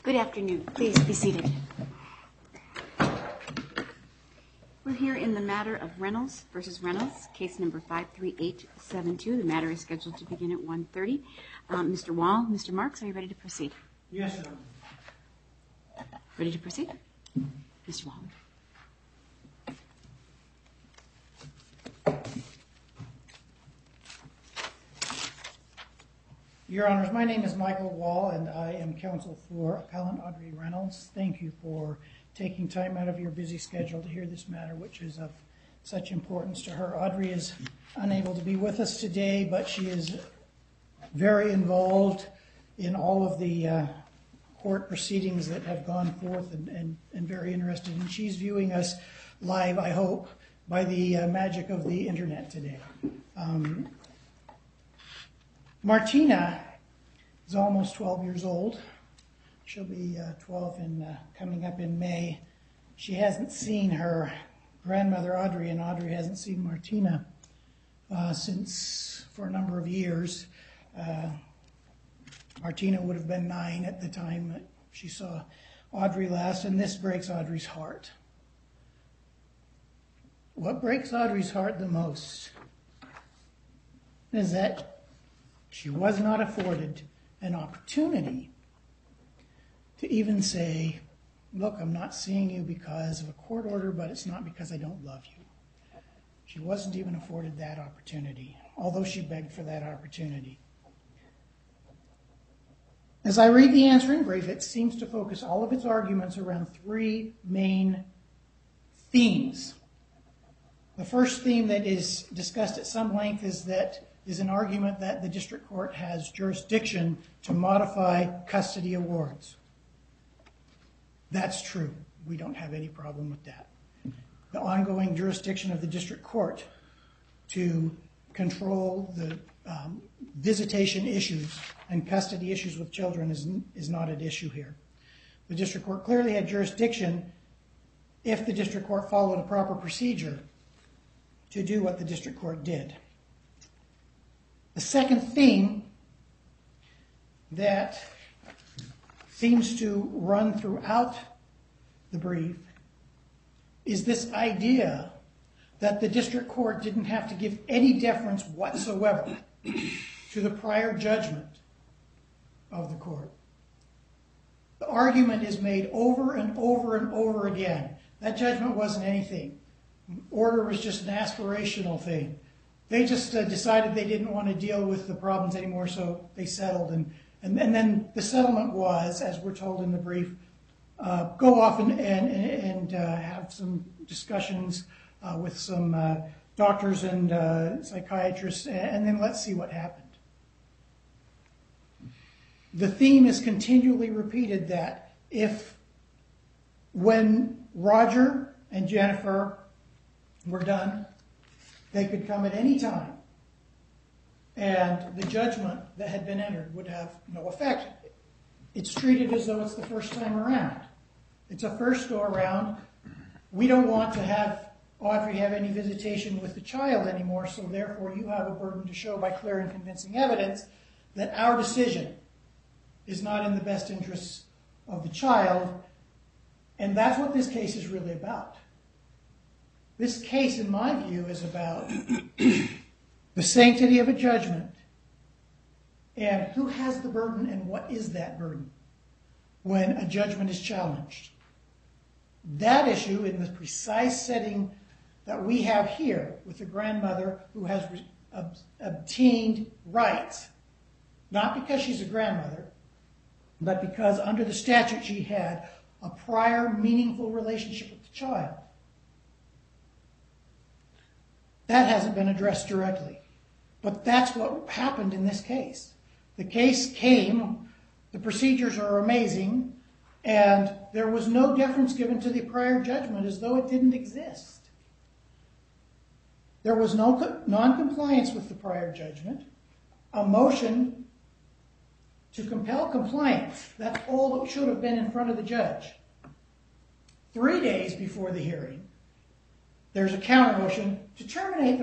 Good afternoon. Please be seated. We're here in the matter of Reynolds v. Reynolds, case number 53872. The matter is scheduled to begin at 1:30. Mr. Wall, Mr. Marks, are you ready to proceed? Yes, sir. Ready to proceed? Mr. Wall. Your Honors, my name is Michael Wall, and I am counsel for Appellant Audrey Reynolds. Thank you for taking time out of your busy schedule to hear this matter, which is of such importance to her. Audrey is unable to be with us today, but she is very involved in all of the court proceedings that have gone forth and very interested. And she's viewing us live, I hope, by the magic of the internet today. Martina is almost 12 years old. She'll be 12 coming up in May. She hasn't seen her grandmother Audrey, and Audrey hasn't seen Martina for a number of years. Martina would have been 9 at the time that she saw Audrey last, and this breaks Audrey's heart. What breaks Audrey's heart the most is that she was not afforded an opportunity to even say, look, I'm not seeing you because of a court order, but it's not because I don't love you. She wasn't even afforded that opportunity, although she begged for that opportunity. As I read the answering brief, it seems to focus all of its arguments around 3 main themes. The first theme that is discussed at some length is an argument that the district court has jurisdiction to modify custody awards. That's true. We don't have any problem with that. The ongoing jurisdiction of the district court to control the visitation issues and custody issues with children is not at issue here. The district court clearly had jurisdiction if the district court followed a proper procedure to do what the district court did. The second theme that seems to run throughout the brief is this idea that the district court didn't have to give any deference whatsoever to the prior judgment of the court. The argument is made over and over and over again. That judgment wasn't anything. Order was just an aspirational thing. They just decided they didn't want to deal with the problems anymore, so they settled. And then the settlement was, as we're told in the brief, go off and have some discussions with some doctors and psychiatrists, and then let's see what happened. The theme is continually repeated that when Roger and Jennifer were done, they could come at any time, and the judgment that had been entered would have no effect. It's treated as though it's the first time around. It's a first go around. We don't want to have Audrey have any visitation with the child anymore, so therefore you have a burden to show by clear and convincing evidence that our decision is not in the best interests of the child, and that's what this case is really about. This case, in my view, is about the sanctity of a judgment and who has the burden and what is that burden when a judgment is challenged. That issue, in the precise setting that we have here with the grandmother who has obtained rights, not because she's a grandmother, but because under the statute she had a prior meaningful relationship with the child. That hasn't been addressed directly. But that's what happened in this case. The case came, the procedures are amazing, and there was no deference given to the prior judgment as though it didn't exist. There was no non-compliance with the prior judgment, a motion to compel compliance. That's all that should have been in front of the judge. 3 days before the hearing, there's a counter motion to terminate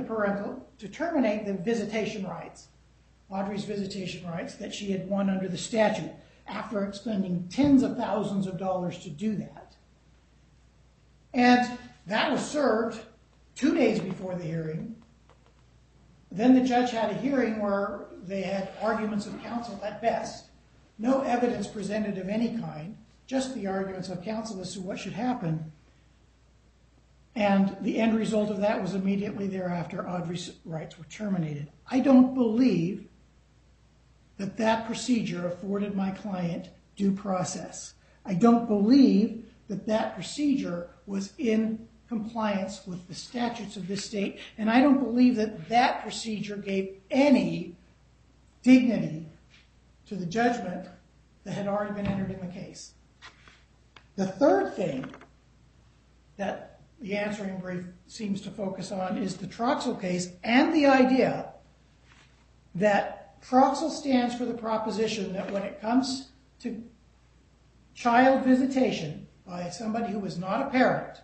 the visitation rights, Audrey's visitation rights that she had won under the statute. after expending tens of thousands of dollars to do that. And that was served 2 days before the hearing. Then the judge had a hearing where they had arguments of counsel at best, no evidence presented of any kind, just the arguments of counsel as to what should happen. And the end result of that was immediately thereafter Audrey's rights were terminated. I don't believe that that procedure afforded my client due process. I don't believe that that procedure was in compliance with the statutes of this state, and I don't believe that that procedure gave any dignity to the judgment that had already been entered in the case. The third thing that the answering brief seems to focus on is the Troxel case and the idea that Troxel stands for the proposition that when it comes to child visitation by somebody who is not a parent,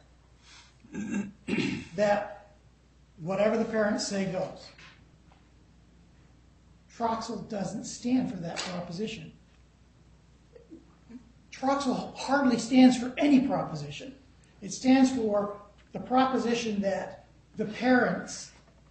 that whatever the parents say goes. Troxel doesn't stand for that proposition. Troxel hardly stands for any proposition. It stands for the proposition that the parents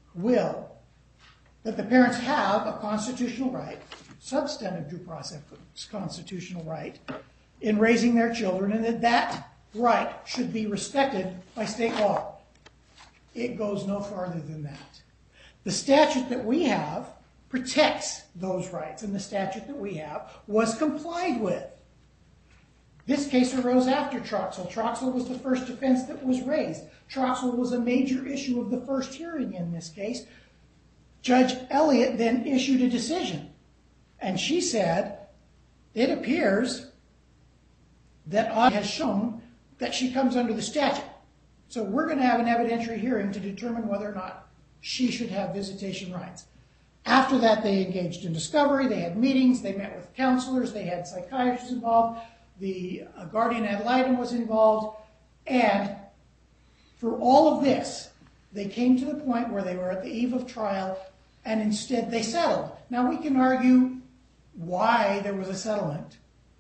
have a constitutional right, substantive due process constitutional right, in raising their children, and that that right should be respected by state law. It goes no farther than that. The statute that we have protects those rights, and the statute that we have was complied with. This case arose after Troxel. Troxel was the first defense that was raised. Troxel was a major issue of the first hearing in this case. Judge Elliott then issued a decision, and she said, it appears that Audrey has shown that she comes under the statute. So we're going to have an evidentiary hearing to determine whether or not she should have visitation rights. After that, they engaged in discovery. They had meetings. They met with counselors. They had psychiatrists involved. The guardian ad litem was involved. And for all of this, they came to the point where they were at the eve of trial, and instead they settled. Now, we can argue why there was a settlement,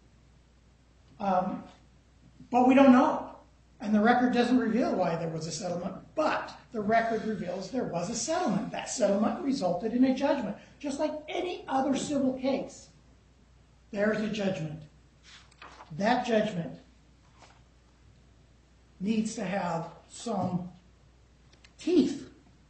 but we don't know. And the record doesn't reveal why there was a settlement, but the record reveals there was a settlement. That settlement resulted in a judgment. Just like any other civil case, there is a judgment. That judgment needs to have some teeth.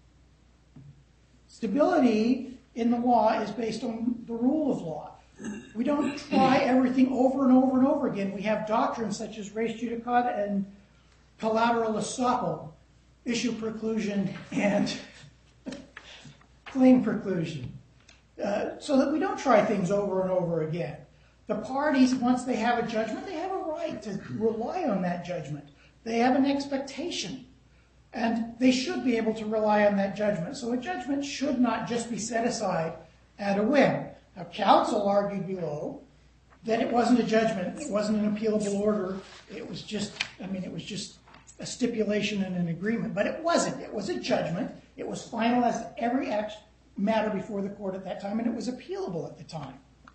Stability in the law is based on the rule of law. We don't try everything over and over and over again. We have doctrines such as res judicata and collateral estoppel, issue preclusion, and claim preclusion, so that we don't try things over and over again. The parties, once they have a judgment, they have a right to rely on that judgment. They have an expectation, and they should be able to rely on that judgment. So a judgment should not just be set aside at a whim. Now, counsel argued below that it wasn't a judgment, it wasn't an appealable order, it was just a stipulation and an agreement. But it wasn't. It was a judgment. It was final as to every matter before the court at that time, and it was appealable at the time.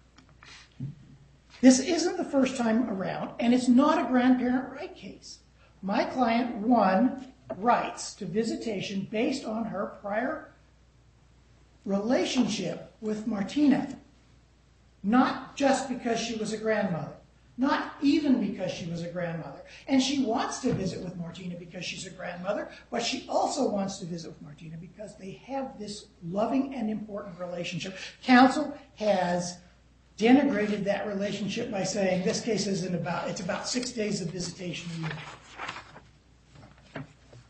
This isn't the first time around, and it's not a grandparent right case. My client won rights to visitation based on her prior relationship with Martina. Not just because she was a grandmother. Not even because she was a grandmother. And she wants to visit with Martina because she's a grandmother, but she also wants to visit with Martina because they have this loving and important relationship. Counsel has denigrated that relationship by saying this case isn't about, it's about 6 days of visitation a year.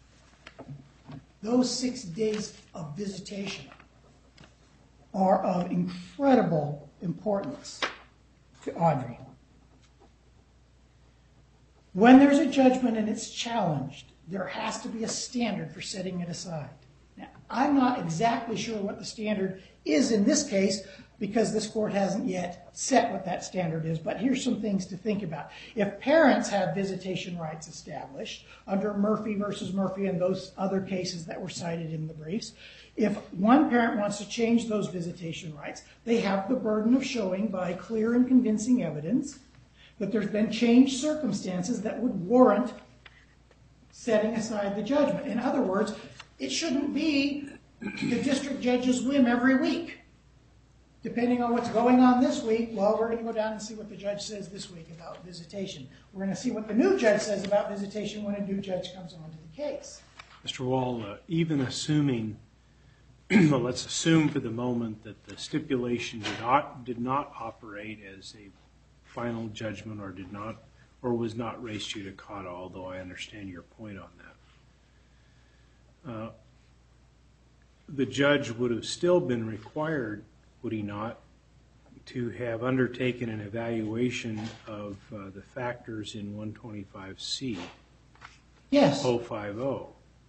Those 6 days of visitation are of incredible importance to Audrey. When there's a judgment and it's challenged, there has to be a standard for setting it aside. Now, I'm not exactly sure what the standard is in this case because this court hasn't yet set what that standard is, but here's some things to think about. If parents have visitation rights established under Murphy versus Murphy and those other cases that were cited in the briefs, if one parent wants to change those visitation rights, they have the burden of showing by clear and convincing evidence that there's been changed circumstances that would warrant setting aside the judgment. In other words, it shouldn't be the district judge's whim every week. Depending on what's going on this week, well, we're going to go down and see what the judge says this week about visitation. We're going to see what the new judge says about visitation when a new judge comes onto the case. Mr. Wall, even assuming, well, let's assume for the moment that the stipulation did not operate as a final judgment or was not res judicata, although I understand your point on that. The judge would have still been required, would he not, to have undertaken an evaluation of the factors in 125C? Yes. 050.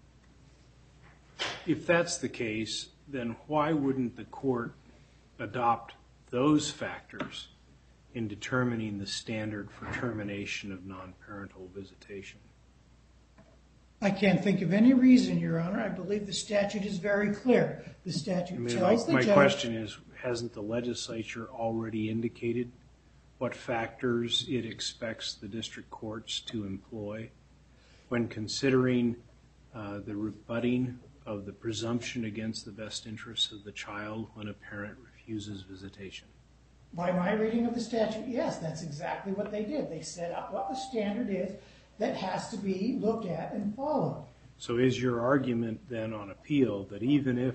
If that's the case, then why wouldn't the court adopt those factors in determining the standard for termination of non-parental visitation? I can't think of any reason, Your Honor. I believe the statute is very clear. The statute tells the judge... My question is, hasn't the legislature already indicated what factors it expects the district courts to employ when considering the rebutting of the presumption against the best interests of the child when a parent refuses visitation? By my reading of the statute, yes, that's exactly what they did. They set up what the standard is that has to be looked at and followed. So is your argument then on appeal that even if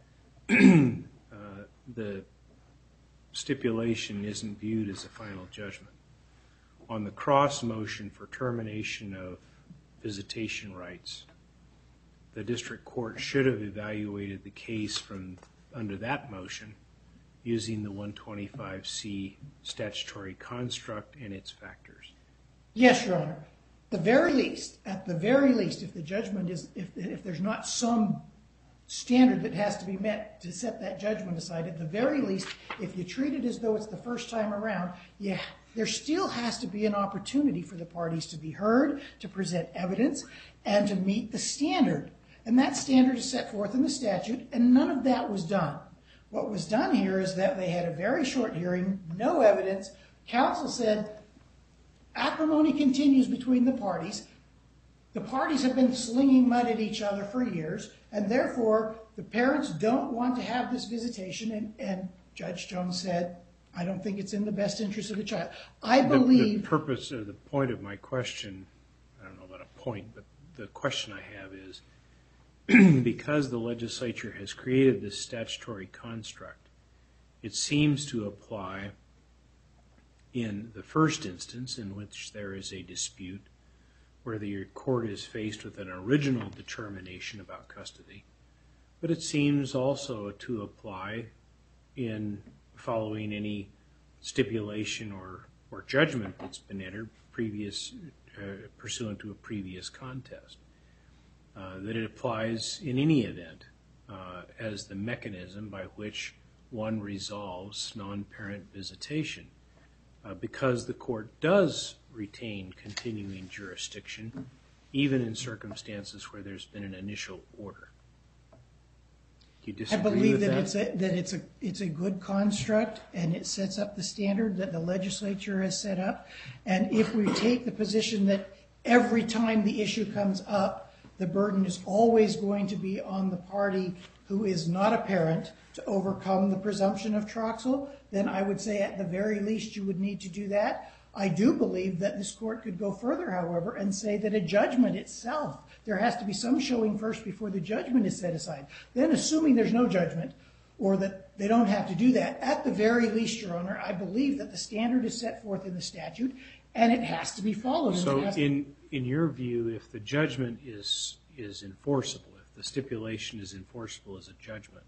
the stipulation isn't viewed as a final judgment, on the cross motion for termination of visitation rights, the district court should have evaluated the case from under that motion using the 125C statutory construct and its factors? Yes, Your Honor. At the very least, if the judgment is, if there's not some standard that has to be met to set that judgment aside, at the very least, if you treat it as though it's the first time around, there still has to be an opportunity for the parties to be heard, to present evidence, and to meet the standard. And that standard is set forth in the statute, and none of that was done. What was done here is that they had a very short hearing, no evidence. Counsel said, acrimony continues between the parties. The parties have been slinging mud at each other for years, and therefore the parents don't want to have this visitation, and Judge Jones said, I don't think it's in the best interest of the child. I believe... The purpose or the point of my question, I don't know about a point, but the question I have is, because the legislature has created this statutory construct, it seems to apply in the first instance in which there is a dispute where the court is faced with an original determination about custody, but it seems also to apply in following any stipulation or judgment that's been entered pursuant to a previous contest, that it applies in any event as the mechanism by which one resolves non-parent visitation, because the court does retain continuing jurisdiction even in circumstances where there's been an initial order. Do you disagree with that? I believe that it's a good construct, and it sets up the standard that the legislature has set up. And if we take the position that every time the issue comes up, the burden is always going to be on the party who is not a parent to overcome the presumption of Troxel, then I would say at the very least you would need to do that. I do believe that this court could go further, however, and say that a judgment itself, there has to be some showing first before the judgment is set aside. Then assuming there's no judgment, or that they don't have to do that, at the very least, Your Honor, I believe that the standard is set forth in the statute, and it has to be followed. So in your view, if the judgment is enforceable, if the stipulation is enforceable as a judgment,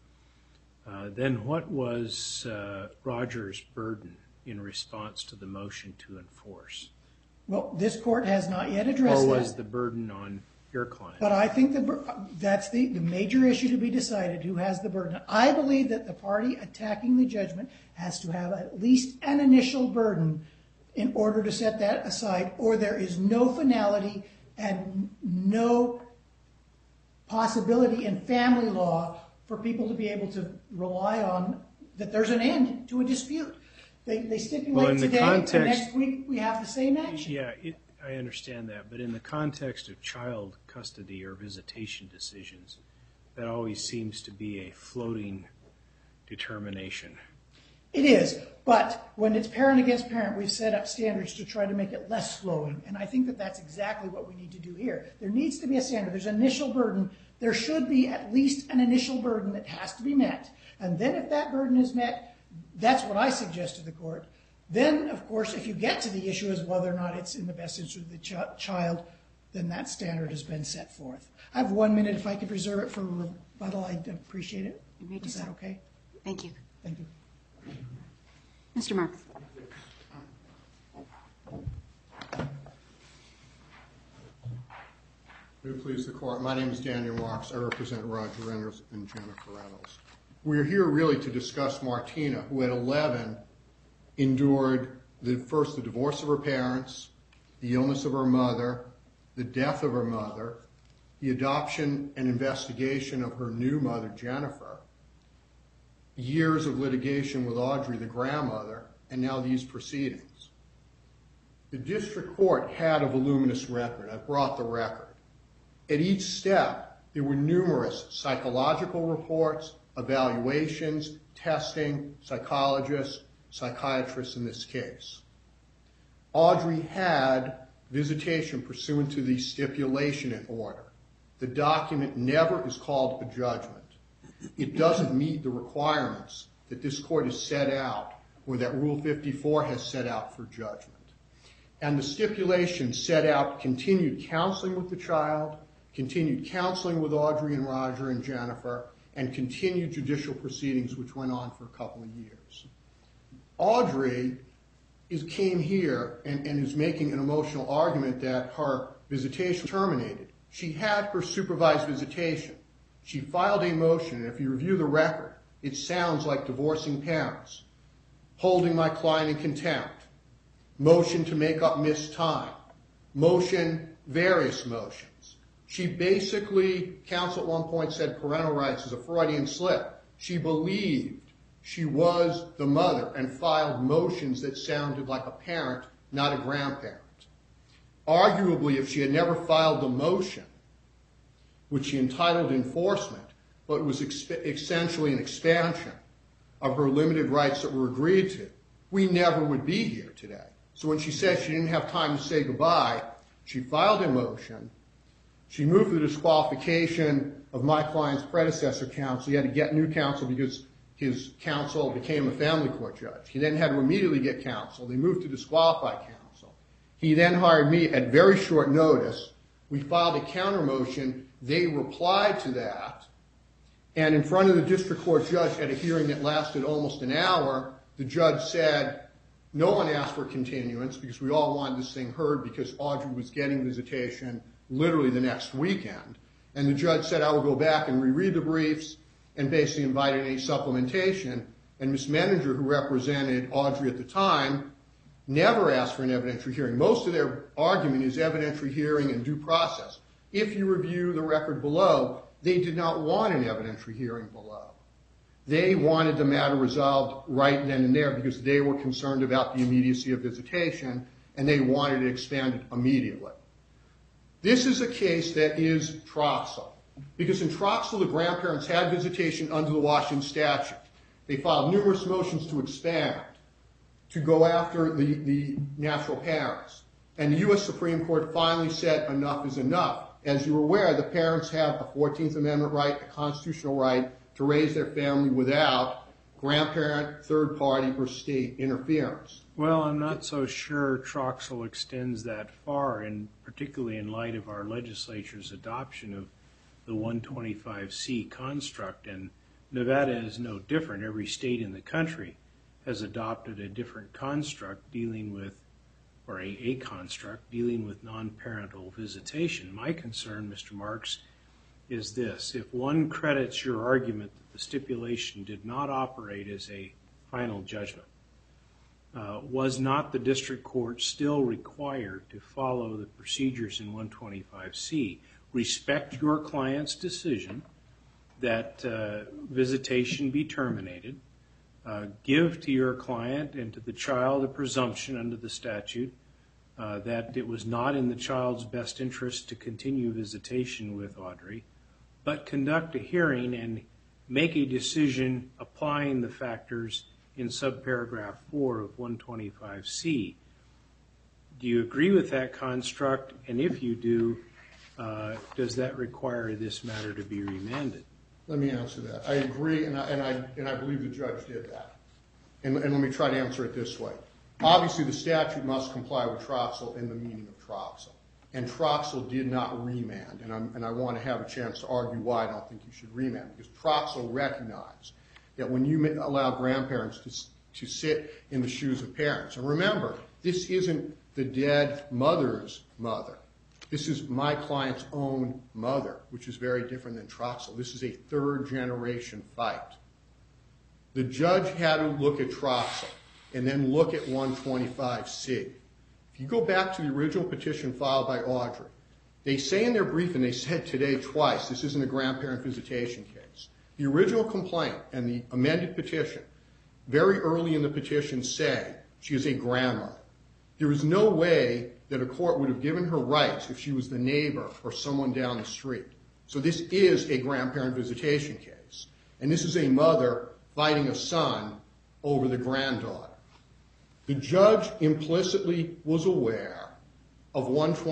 then what was Rogers' burden in response to the motion to enforce? Well, this court has not yet addressed that. Or was the burden on your client. But I think that's the major issue to be decided, who has the burden. I believe that the party attacking the judgment has to have at least an initial burden in order to set that aside, or there is no finality and no possibility in family law for people to be able to rely on that there's an end to a dispute. They stipulate today, and next week we have the same action. Yeah, I understand that, but in the context of child custody or visitation decisions, that always seems to be a floating determination. It is, but when it's parent against parent, we've set up standards to try to make it less flowing, and I think that that's exactly what we need to do here. There needs to be a standard. There's an initial burden. There should be at least an initial burden that has to be met, and then if that burden is met, that's what I suggest to the court. Then, of course, if you get to the issue as whether or not it's in the best interest of the child, then that standard has been set forth. I have 1 minute. If I could reserve it for rebuttal, I'd appreciate it. Is that okay? Thank you. Thank you. Mr. Marks. May it please the court. My name is Daniel Marks. I represent Roger Reynolds and Jennifer Reynolds. We're here really to discuss Martina, who at 11 endured first the divorce of her parents, the illness of her mother, the death of her mother, the adoption and investigation of her new mother, Jennifer, years of litigation with Audrey, the grandmother, and now these proceedings. The district court had a voluminous record. I brought the record. At each step, there were numerous psychological reports, evaluations, testing, psychologists, psychiatrists in this case. Audrey had visitation pursuant to the stipulation in order. The document never is called a judgment. It doesn't meet the requirements that this court has set out or that Rule 54 has set out for judgment. And the stipulation set out continued counseling with the child, continued counseling with Audrey and Roger and Jennifer, and continued judicial proceedings which went on for a couple of years. Audrey came here and is making an emotional argument that her visitation terminated. She had her supervised visitation. She filed a motion, and if you review the record, it sounds like divorcing parents, holding my client in contempt, motion to make up missed time, various motions. She basically, counsel at one point said parental rights is a Freudian slip. She believed she was the mother and filed motions that sounded like a parent, not a grandparent. Arguably, if she had never filed the motion, which she entitled enforcement, but it was essentially an expansion of her limited rights that were agreed to, we never would be here today. So when she said she didn't have time to say goodbye, she filed a motion. She moved for the disqualification of my client's predecessor counsel. He had to get new counsel because his counsel became a family court judge. He then had to immediately get counsel. They moved to disqualify counsel. He then hired me at very short notice. We filed a counter motion. They replied to that. And in front of the district court judge at a hearing that lasted almost an hour, the judge said, no one asked for continuance because we all wanted this thing heard because Audrey was getting visitation literally the next weekend. And the judge said, I will go back and reread the briefs and basically invited any supplementation. And Ms. Menninger, who represented Audrey at the time, never asked for an evidentiary hearing. Most of their argument is evidentiary hearing and due process. If you review the record below, they did not want an evidentiary hearing below. They wanted the matter resolved right then and there because they were concerned about the immediacy of visitation and they wanted it expanded immediately. This is a case that is Troxel. Because in Troxel, the grandparents had visitation under the Washington statute. They filed numerous motions to expand, to go after the natural parents. And the U.S. Supreme Court finally said enough is enough. As you're aware, the parents have a 14th Amendment right, a constitutional right, to raise their family without grandparent, third party, or state interference. Well, I'm not so sure Troxel extends that far, and particularly in light of our legislature's adoption of the 125C construct, and Nevada is no different. Every state in the country has adopted a different construct dealing with or a construct dealing with non-parental visitation. My concern, Mr. Marks, is this. If one credits your argument that the stipulation did not operate as a final judgment, was not the district court still required to follow the procedures in 125C, respect your client's decision that visitation be terminated, give to your client and to the child a presumption under the statute that it was not in the child's best interest to continue visitation with Audrey, but conduct a hearing and make a decision applying the factors in subparagraph 4 of 125C. Do you agree with that construct? And if you do, does that require this matter to be remanded? Let me answer that. I agree, and I believe the judge did that. And let me try to answer it this way. Obviously, the statute must comply with Troxel in the meaning of Troxel. And Troxel did not remand. And I want to have a chance to argue why I don't think you should remand. Because Troxel recognized that when you allow grandparents to sit in the shoes of parents. And remember, this isn't the dead mother's mother. This is my client's own mother, which is very different than Troxel. This is a third-generation fight. The judge had to look at Troxel and then look at 125C. If you go back to the original petition filed by Audrey, they say in their brief, and they said today twice, this isn't a grandparent visitation case. The original complaint and the amended petition, very early in the petition, say she is a grandmother. There is no way that a court would have given her rights if she was the neighbor or someone down the street. So this is a grandparent visitation case. And this is a mother fighting a son over the granddaughter. The judge implicitly was aware of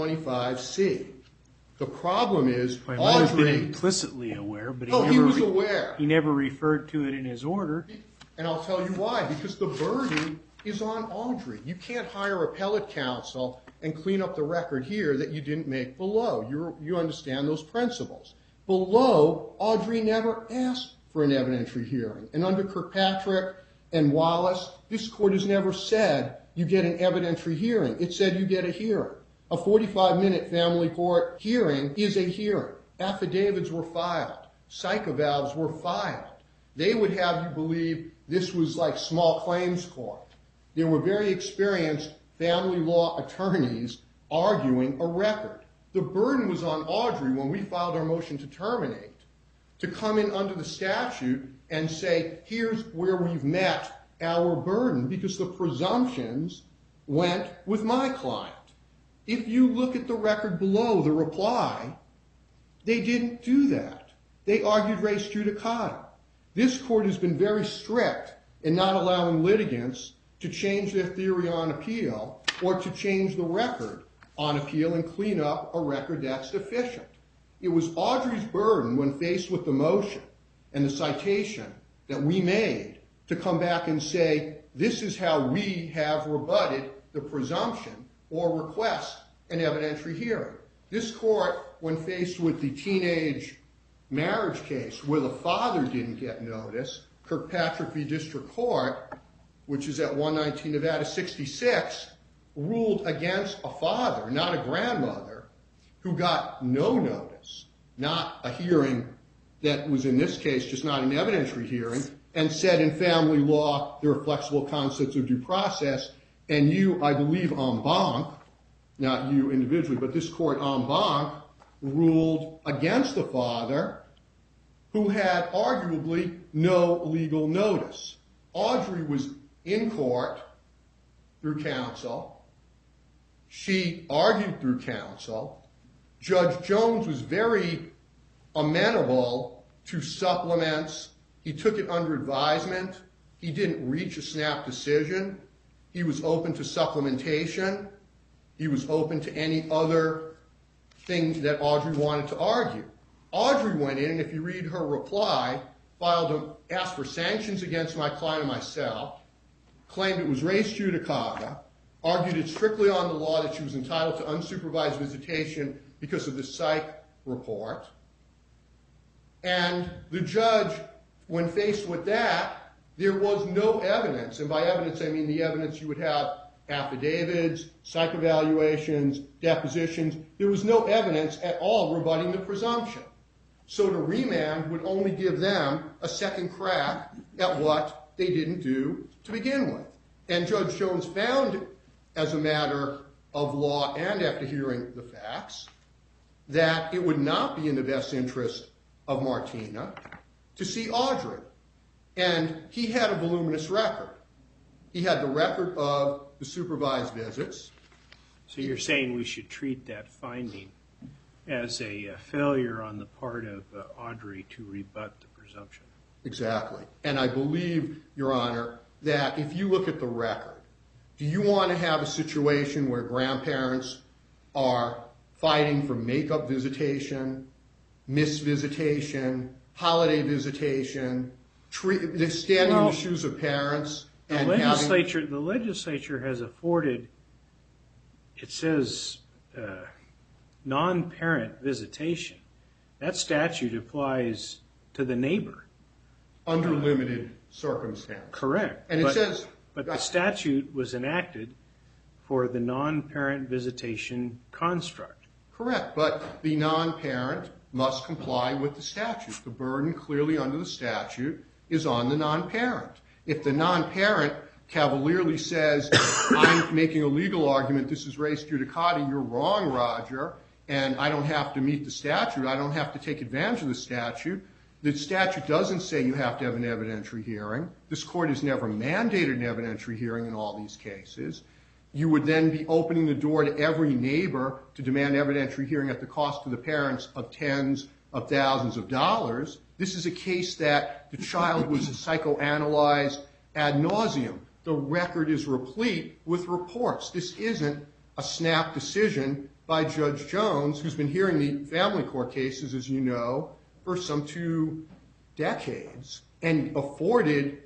125C. The problem is, I might have been Audrey... implicitly aware, but he was aware. He never referred to it in his order. And I'll tell you why. Because the burden is on Audrey. You can't hire appellate counsel and clean up the record here that you didn't make below. You understand those principles. Below, Audrey never asked for an evidentiary hearing. And under Kirkpatrick and Wallace, this court has never said you get an evidentiary hearing. It said you get a hearing. A 45-minute family court hearing is a hearing. Affidavits were filed. Psychovals were filed. They would have you believe this was like small claims court. There were very experienced family law attorneys arguing a record. The burden was on Audrey when we filed our motion to terminate to come in under the statute and say, here's where we've met our burden, because the presumptions went with my client. If you look at the record below, the reply, they didn't do that. They argued res judicata. This court has been very strict in not allowing litigants to change their theory on appeal or to change the record on appeal and clean up a record that's deficient. It was Audrey's burden when faced with the motion and the citation that we made to come back and say, this is how we have rebutted the presumption or request an evidentiary hearing. This court, when faced with the teenage marriage case where the father didn't get notice, Kirkpatrick v. District Court, which is at 119 Nevada 66, ruled against a father, not a grandmother, who got no notice, not a hearing that was in this case just not an evidentiary hearing, and said in family law there are flexible concepts of due process, and you, I believe en banc, not you individually, but this court en banc ruled against the father who had arguably no legal notice. Audrey was in court through counsel. She argued through counsel. Judge Jones was very amenable to supplements. He took it under advisement. He didn't reach a snap decision. He was open to supplementation. He was open to any other thing that Audrey wanted to argue. Audrey went in, and if you read her reply, asked for sanctions against my client and myself, claimed it was res judicata, argued it strictly on the law that she was entitled to unsupervised visitation because of the psych report. And the judge, when faced with that, there was no evidence, and by evidence I mean the evidence you would have affidavits, psych evaluations, depositions. There was no evidence at all rebutting the presumption. So to remand would only give them a second crack at what they didn't do to begin with. And Judge Jones found, as a matter of law and after hearing the facts, that it would not be in the best interest of Martina to see Audrey. And he had a voluminous record. He had the record of the supervised visits. So you're saying we should treat that finding as a failure on the part of Audrey to rebut the presumption? Exactly. And I believe, Your Honor, that if you look at the record, do you want to have a situation where grandparents are fighting for make-up visitation, miss-visitation, holiday visitation, they're standing in the shoes of parents? The legislature has afforded, it says, non-parent visitation. That statute applies to the neighbor. Under limited circumstances. Correct. And it says... But the statute was enacted for the non-parent visitation construct. Correct, but the non-parent must comply with the statute. The burden clearly under the statute is on the non-parent. If the non-parent cavalierly says, I'm making a legal argument, this is res judicata, you're wrong, Roger, and I don't have to meet the statute, I don't have to take advantage of the statute doesn't say you have to have an evidentiary hearing. This court has never mandated an evidentiary hearing in all these cases. You would then be opening the door to every neighbor to demand evidentiary hearing at the cost to the parents of tens of thousands of dollars. This is a case that the child was psychoanalyzed ad nauseum. The record is replete with reports. This isn't a snap decision by Judge Jones, who's been hearing the family court cases, as you know, for some 2 decades, and afforded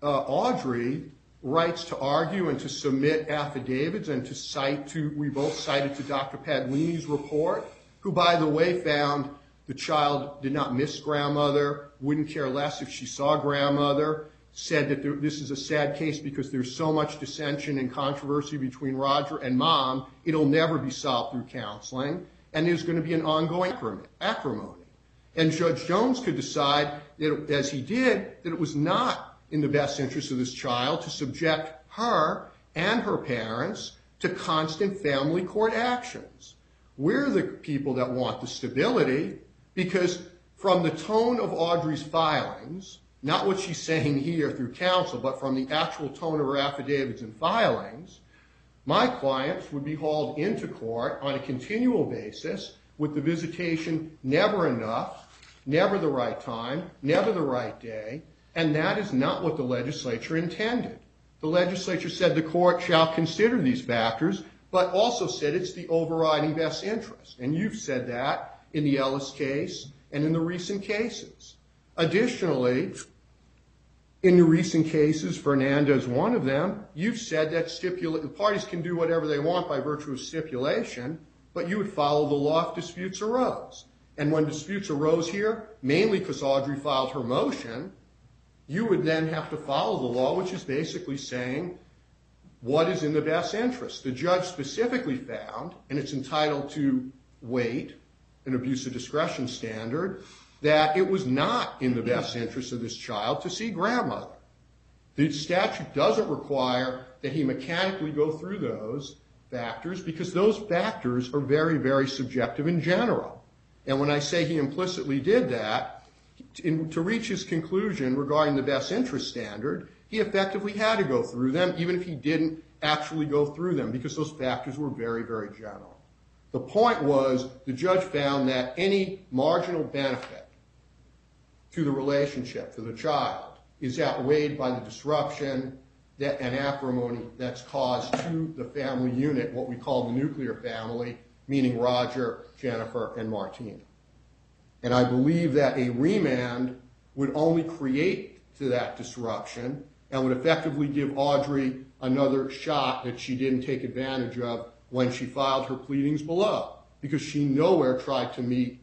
Audrey rights to argue and to submit affidavits and to cite to, we both cited to Dr. Paglini's report, who, by the way, found the child did not miss grandmother, wouldn't care less if she saw grandmother, said that this is a sad case because there's so much dissension and controversy between Roger and Mom, it'll never be solved through counseling, and there's going to be an ongoing acrimony. And Judge Jones could decide, as he did, that it was not in the best interest of this child to subject her and her parents to constant family court actions. We're the people that want the stability, because from the tone of Audrey's filings, not what she's saying here through counsel, but from the actual tone of her affidavits and filings, my clients would be hauled into court on a continual basis with the visitation never enough, never the right time, never the right day, and that is not what the legislature intended. The legislature said the court shall consider these factors, but also said it's the overriding best interest. And you've said that in the Ellis case and in the recent cases. Additionally, in the recent cases, Fernandez, one of them, you've said that the parties can do whatever they want by virtue of stipulation, but you would follow the law if disputes arose. And when disputes arose here, mainly because Audrey filed her motion, you would then have to follow the law, which is basically saying what is in the best interest. The judge specifically found, and it's entitled to weight, an abuse of discretion standard, that it was not in the best interest of this child to see grandmother. The statute doesn't require that he mechanically go through those factors, because those factors are very, very subjective in general. And when I say he implicitly did that, to reach his conclusion regarding the best interest standard, he effectively had to go through them, even if he didn't actually go through them, because those factors were very, very general. The point was, the judge found that any marginal benefit to the relationship, to the child, is outweighed by the disruption and acrimony that's caused to the family unit, what we call the nuclear family, meaning Roger, Jennifer, and Martina. And I believe that a remand would only create to that disruption and would effectively give Audrey another shot that she didn't take advantage of when she filed her pleadings below, because she nowhere tried to meet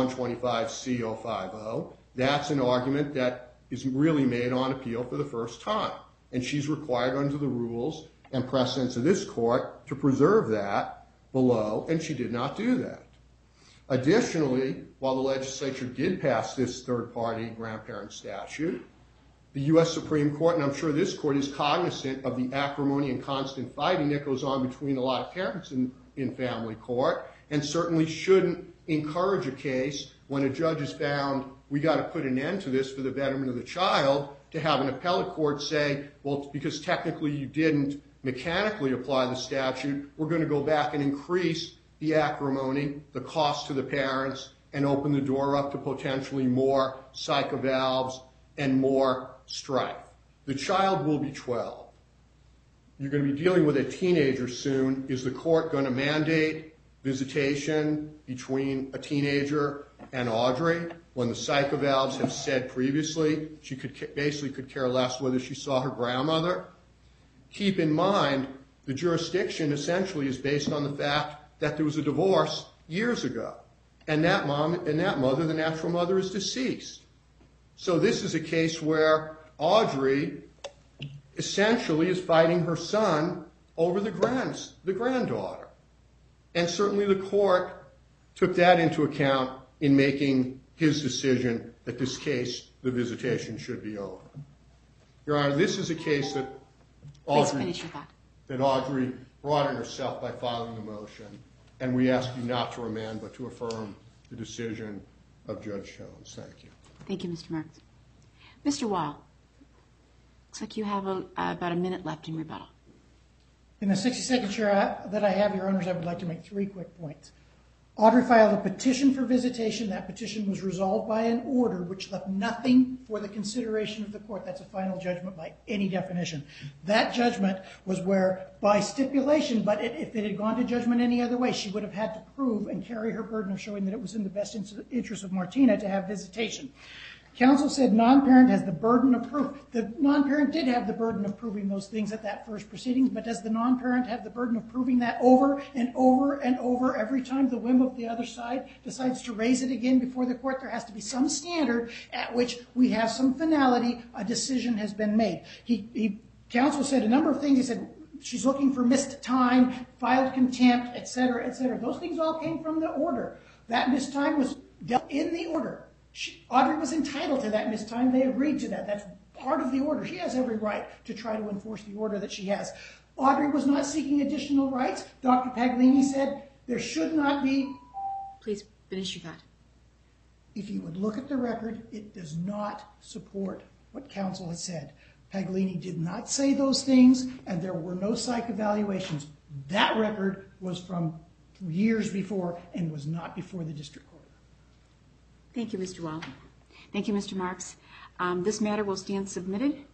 125C050. That's an argument that is really made on appeal for the first time. And she's required under the rules and precedents of this court to preserve that below, and she did not do that. Additionally, while the legislature did pass this third-party grandparent statute, the U.S. Supreme Court, and I'm sure this court is cognizant of the acrimony and constant fighting that goes on between a lot of parents in family court, and certainly shouldn't encourage a case when a judge has found we got to put an end to this for the betterment of the child, to have an appellate court say, well, because technically you didn't mechanically apply the statute, we're going to go back and increase the acrimony, the cost to the parents, and open the door up to potentially more psychovalves and more strife. The child will be 12. You're going to be dealing with a teenager soon. Is the court going to mandate visitation between a teenager and Audrey when the psychovalves have said previously she basically could care less whether she saw her grandmother? Keep in mind, the jurisdiction essentially is based on the fact that there was a divorce years ago, and that mother, the natural mother, is deceased. So this is a case where Audrey essentially is fighting her son over the granddaughter. And certainly the court took that into account in making his decision that this case, the visitation, should be over. Your Honor, this is a case that Audrey brought on herself by filing the motion, and we ask you not to remand but to affirm the decision of Judge Jones. Thank you. Thank you, Mr. Marks. Mr. Wall, looks like you have about a minute left in rebuttal. In the 60 seconds that I have, Your Honors, I would like to make 3 quick points. Audrey filed a petition for visitation. That petition was resolved by an order which left nothing for the consideration of the court. That's a final judgment by any definition. That judgment was where, by stipulation, but if it had gone to judgment any other way, she would have had to prove and carry her burden of showing that it was in the best interest of Martina to have visitation. Counsel said non-parent has the burden of proof. The non-parent did have the burden of proving those things at that first proceeding, but does the non-parent have the burden of proving that over and over and over every time the whim of the other side decides to raise it again before the court? There has to be some standard at which we have some finality, a decision has been made. Counsel said a number of things. He said she's looking for missed time, filed contempt, et cetera, et cetera. Those things all came from the order. That missed time was dealt in the order. Audrey was entitled to that missed time. They agreed to that. That's part of the order. She has every right to try to enforce the order that she has. Audrey was not seeking additional rights. Dr. Paglini said there should not be. Please finish your thought. If you would look at the record, it does not support what counsel has said. Paglini did not say those things, and there were no psych evaluations. That record was from years before and was not before the district court. Thank you, Mr. Wall. Thank you, Mr. Marks. This matter will stand submitted.